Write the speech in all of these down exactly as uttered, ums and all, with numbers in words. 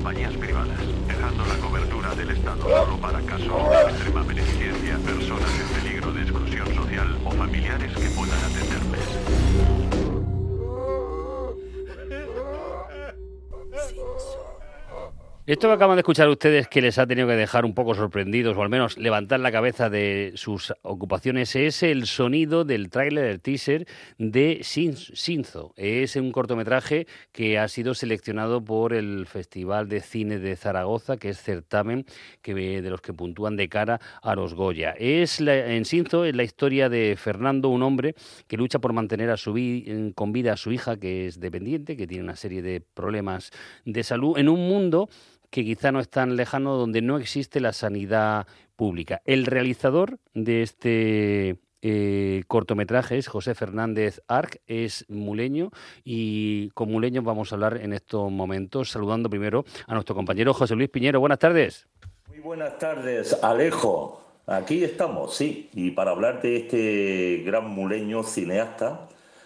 compañías privadas, dejando la cobertura del Estado solo para casos de extrema beneficencia, personas en peligro de exclusión social o familiares que puedan atenderles. Esto que acaban de escuchar ustedes que les ha tenido que dejar un poco sorprendidos o al menos levantar la cabeza de sus ocupaciones es el sonido del tráiler, del teaser de Shinzo. Es un cortometraje que ha sido seleccionado por el Festival de Cine de Zaragoza, que es certamen que de los que puntúan de cara a los Goya. Es la, en Shinzo es la historia de Fernando, un hombre que lucha por mantener a su vi, con vida a su hija, que es dependiente, que tiene una serie de problemas de salud, en un mundo que quizá no es tan lejano, donde no existe la sanidad pública. El realizador de este eh, cortometraje es José Fernández Arc, es muleño, y con muleños vamos a hablar en estos momentos, saludando primero a nuestro compañero José Luis Piñero. Buenas tardes. Muy buenas tardes, Alejo. Aquí estamos, sí, y para hablar de este gran muleño cineasta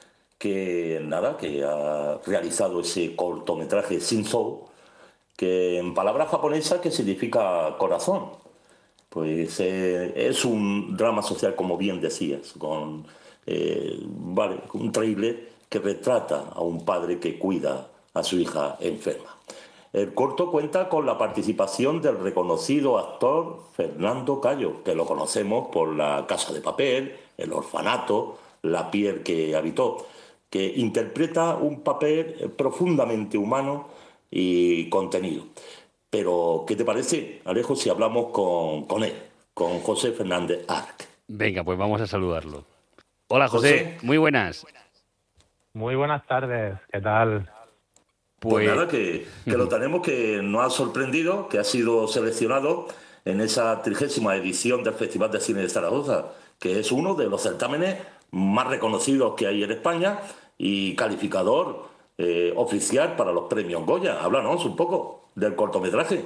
que, nada, que ha realizado ese cortometraje Shinzo, que en palabra japonesa que significa corazón. Pues eh, es un drama social, como bien decías, con eh, vale, un tráiler que retrata a un padre que cuida a su hija enferma. El corto cuenta con la participación del reconocido actor Fernando Cayo, que lo conocemos por La Casa de Papel, El Orfanato, La piel que habitó, que interpreta un papel profundamente humano y contenido. Pero, ¿qué te parece, Alejo, si hablamos con, con él, con José Fernández Arc? Venga, pues vamos a saludarlo. Hola, José, José. Muy buenas. Muy buenas tardes, ¿qué tal? Pues, pues nada, que, que lo tenemos, que nos ha sorprendido, que ha sido seleccionado en esa trigésima edición del Festival de Cine de Zaragoza, que es uno de los certámenes más reconocidos que hay en España y calificador Eh, oficial para los premios Goya. Háblanos un poco del cortometraje.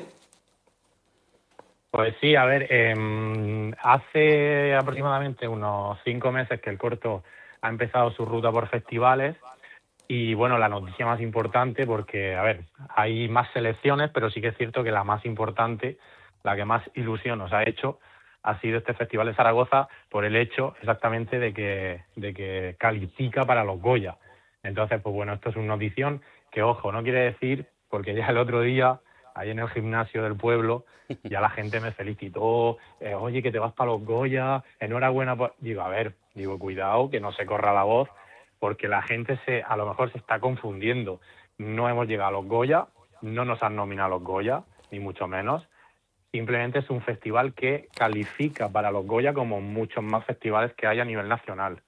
Pues sí, a ver, eh, hace aproximadamente unos cinco meses que el corto ha empezado su ruta por festivales y, bueno, la noticia más importante, porque, a ver, hay más selecciones, pero sí que es cierto que la más importante, la que más ilusión nos ha hecho, ha sido este Festival de Zaragoza por el hecho exactamente de que, de que califica para los Goya. Entonces, pues bueno, esto es una notición que, ojo, no quiere decir, porque ya el otro día, ahí en el gimnasio del pueblo, ya la gente me felicitó, eh, oye, que te vas para los Goya, enhorabuena. Por... Digo, a ver, digo, cuidado, que no se corra la voz, porque la gente se a lo mejor se está confundiendo. No hemos llegado a los Goya, no nos han nominado a los Goya, ni mucho menos. Simplemente es un festival que califica para los Goya como muchos más festivales que hay a nivel nacional.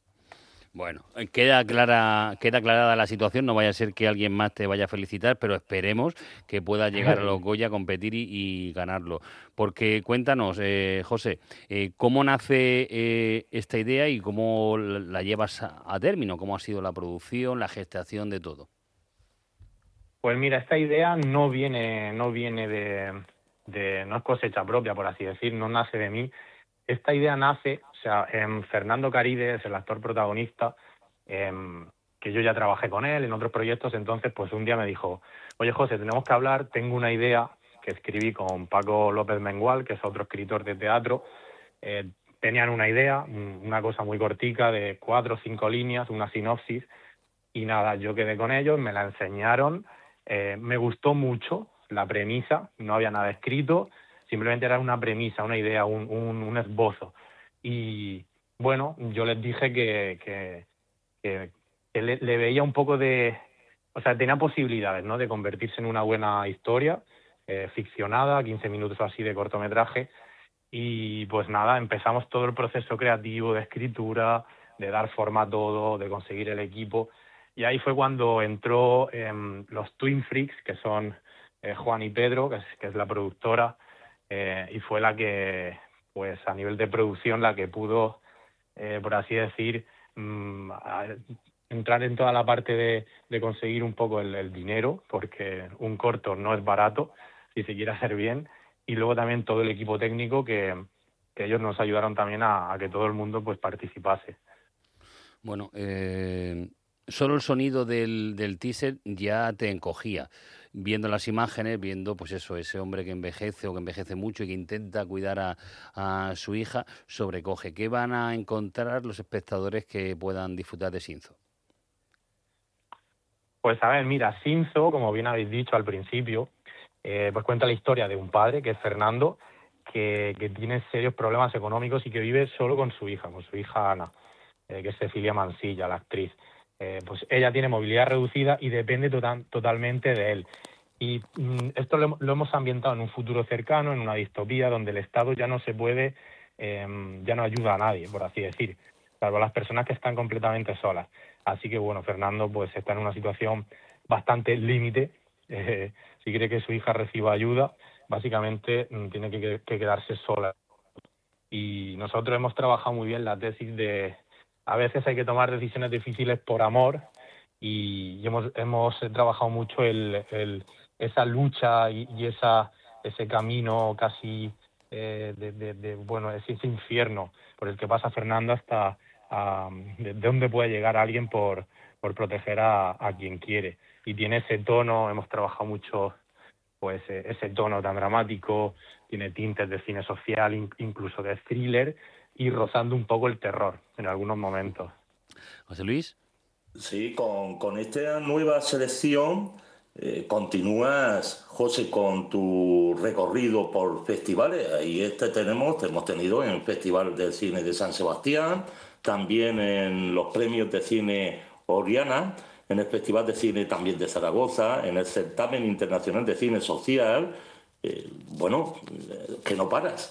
Bueno, queda clara, queda aclarada la situación, no vaya a ser que alguien más te vaya a felicitar, pero esperemos que pueda llegar a los Goya a competir y, y ganarlo. Porque cuéntanos, eh, José, eh, ¿cómo nace eh, esta idea y cómo la llevas a, a término? ¿Cómo ha sido la producción, la gestación de todo? Pues mira, esta idea no viene, no viene de, de, no es cosecha propia, por así decir, no nace de mí. Esta idea nace, o sea, en Fernando Carides, el actor protagonista, eh, que yo ya trabajé con él en otros proyectos, entonces pues un día me dijo, oye José, tenemos que hablar, tengo una idea que escribí con Paco López Mengual, que es otro escritor de teatro. Eh, tenían una idea, una cosa muy cortica de cuatro o cinco líneas, una sinopsis, y nada, yo quedé con ellos, me la enseñaron, eh, me gustó mucho la premisa, no había nada escrito, simplemente era una premisa, una idea, un, un, un esbozo. Y bueno, yo les dije que, que, que, que le, le veía un poco de... O sea, tenía posibilidades, ¿no?, de convertirse en una buena historia, eh, ficcionada, quince minutos así de cortometraje. Y pues nada, empezamos todo el proceso creativo de escritura, de dar forma a todo, de conseguir el equipo. Y ahí fue cuando entró eh, los Twin Freaks, que son eh, Juan y Pedro, que es, que es la productora, Eh, y fue la que, pues a nivel de producción, la que pudo, eh, por así decir, mmm, a, entrar en toda la parte de, de conseguir un poco el, el dinero, porque un corto no es barato, si se quiere hacer bien, y luego también todo el equipo técnico que, que ellos nos ayudaron también a, a que todo el mundo pues participase. Bueno, eh... solo el sonido del, del teaser ya te encogía. Viendo las imágenes, viendo pues eso, ese hombre que envejece o que envejece mucho y que intenta cuidar a, a su hija, sobrecoge. ¿Qué van a encontrar los espectadores que puedan disfrutar de Shinzo? Pues a ver, mira, Shinzo, como bien habéis dicho al principio, eh, pues cuenta la historia de un padre, que es Fernando, que, que tiene serios problemas económicos y que vive solo con su hija, con su hija Ana, eh, que es Cecilia Mansilla, la actriz. Eh, pues ella tiene movilidad reducida y depende total, totalmente de él. Y mm, esto lo, lo hemos ambientado en un futuro cercano, en una distopía donde el Estado ya no se puede, eh, ya no ayuda a nadie, por así decir, salvo a las personas que están completamente solas. Así que bueno, Fernando pues está en una situación bastante límite. Eh, si quiere que su hija reciba ayuda, básicamente mm, tiene que, que quedarse sola. Y nosotros hemos trabajado muy bien la tesis de a veces hay que tomar decisiones difíciles por amor, y hemos hemos trabajado mucho el, el esa lucha y, y esa ese camino casi eh, de, de, de bueno ese, ese infierno por el que pasa Fernando hasta a, de, de dónde puede llegar alguien por por proteger a, a quien quiere. Y tiene ese tono, hemos trabajado mucho pues ese tono tan dramático, tiene tintes de cine social, incluso de thriller, y rozando un poco el terror en algunos momentos. José Luis. Sí, con, con esta nueva selección eh, continúas, José, con tu recorrido por festivales. Ahí este tenemos, hemos tenido en el Festival de Cine de San Sebastián, también en los premios de cine Oriana, en el Festival de Cine también de Zaragoza, en el Certamen Internacional de Cine Social. Eh, bueno, eh, que no paras.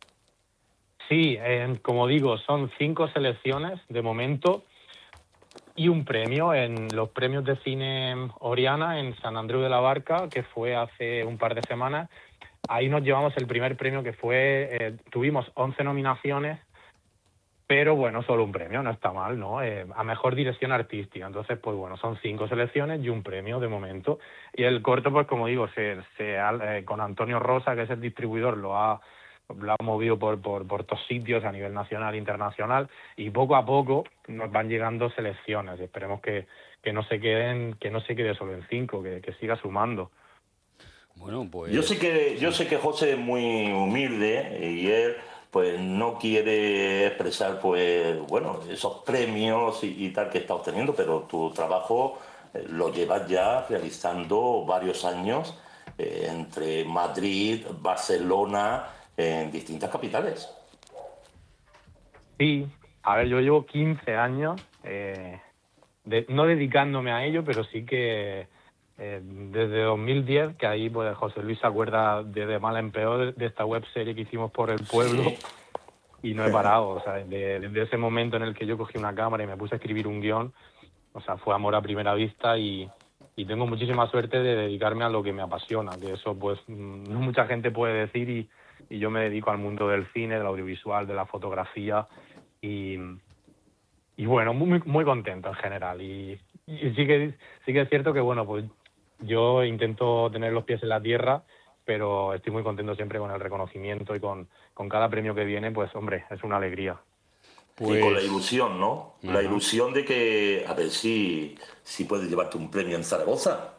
Sí, eh, como digo, son cinco selecciones de momento y un premio en los premios de cine Oriana en San Andreu de la Barca, que fue hace un par de semanas. Ahí nos llevamos el primer premio, que fue, eh, tuvimos once nominaciones, pero bueno, solo un premio, no está mal, ¿no? Eh, a mejor dirección artística. Entonces, pues bueno, son cinco selecciones y un premio de momento. Y el corto, pues como digo, se, se eh, con Antonio Rosa, que es el distribuidor, lo ha lo ha movido por, por, por todos sitios a nivel nacional e internacional, y poco a poco nos van llegando selecciones. Esperemos que, que no se queden, que no se quede solo en cinco, que, que siga sumando. Bueno, pues yo sé que yo sé que José es muy humilde y él pues no quiere expresar pues bueno esos premios y, y tal que está obteniendo, pero tu trabajo eh, lo llevas ya realizando varios años eh, entre Madrid, Barcelona, en distintas capitales. Sí, a ver, yo llevo quince años, eh, de, no dedicándome a ello, pero sí que eh, desde dos mil diez, que ahí pues José Luis se acuerda de, de mal en peor de esta web serie que hicimos por el pueblo, sí. Y no he parado, o sea, desde, desde ese momento en el que yo cogí una cámara y me puse a escribir un guión, o sea, fue amor a primera vista, y, y tengo muchísima suerte de dedicarme a lo que me apasiona, que eso pues no mucha gente puede decir, y y yo me dedico al mundo del cine, del audiovisual, de la fotografía, y, y bueno, muy muy contento en general. Y, y sí que sí que es cierto que bueno, pues yo intento tener los pies en la tierra, pero estoy muy contento siempre con el reconocimiento y con, con cada premio que viene, pues hombre, es una alegría. Pues... Y con la ilusión, ¿no? Uh-huh. La ilusión de que, a ver si, si puedes llevarte un premio en Zaragoza.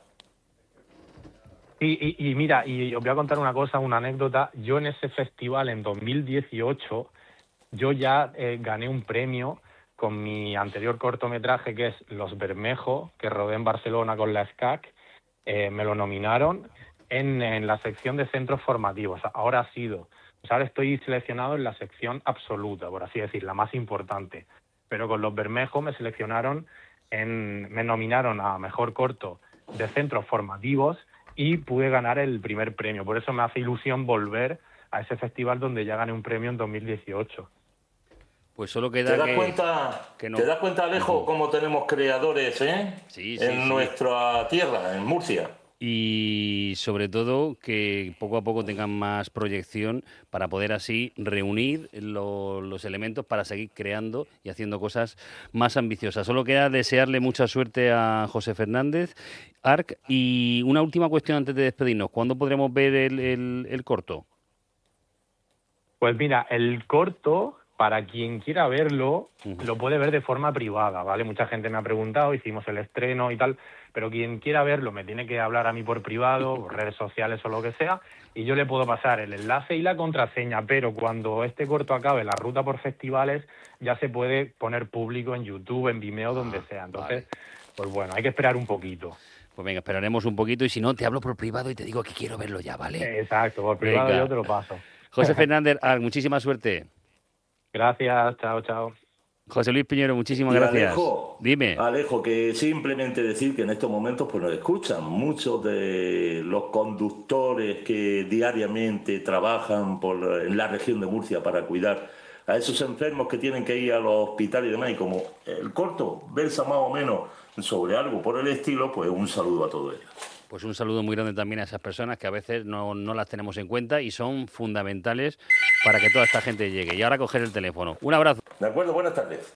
Y, y, y mira, y os voy a contar una cosa, una anécdota. Yo en ese festival, en dos mil dieciocho, yo ya eh, gané un premio con mi anterior cortometraje, que es Los Bermejo, que rodé en Barcelona con la S C A C. Eh, me lo nominaron en, en la sección de centros formativos. Ahora ha sido, o sea, ahora estoy seleccionado en la sección absoluta, por así decir, la más importante. Pero con Los Bermejo me seleccionaron, en, me nominaron a mejor corto de centros formativos, y pude ganar el primer premio. Por eso me hace ilusión volver a ese festival donde ya gané un premio en dos mil dieciocho. Pues solo queda ¿Te das que, cuenta, que no. ¿Te das cuenta, Alejo, uh-huh. cómo tenemos creadores eh? sí, sí, en sí. nuestra tierra, en Murcia? Y sobre todo que poco a poco tengan más proyección para poder así reunir lo, los elementos para seguir creando y haciendo cosas más ambiciosas. Solo queda desearle mucha suerte a José Fernández, Arc. Y una última cuestión antes de despedirnos. ¿Cuándo podremos ver el, el, el corto? Pues mira, el corto para quien quiera verlo, lo puede ver de forma privada, ¿vale? Mucha gente me ha preguntado, hicimos el estreno y tal, pero quien quiera verlo me tiene que hablar a mí por privado, por redes sociales o lo que sea, y yo le puedo pasar el enlace y la contraseña, pero cuando este corto acabe la ruta por festivales, ya se puede poner público en YouTube, en Vimeo, donde Ah, sea. Entonces, vale. pues bueno, hay que esperar un poquito. Pues venga, esperaremos un poquito y si no, te hablo por privado y te digo que quiero verlo ya, ¿vale? Exacto, por privado Venga. yo te lo paso. José Fernández, ah, muchísima suerte. Gracias, chao, chao. José Luis Piñero, muchísimas Y gracias. Alejo, Dime. Alejo, que simplemente decir que en estos momentos pues nos escuchan muchos de los conductores que diariamente trabajan por, en la región de Murcia para cuidar a esos enfermos que tienen que ir a los hospitales y demás. Y como el corto versa más o menos sobre algo por el estilo, pues un saludo a todos ellos. Pues un saludo muy grande también a esas personas que a veces no, no las tenemos en cuenta y son fundamentales para que toda esta gente llegue. Y ahora coger el teléfono. Un abrazo. De acuerdo, buenas tardes.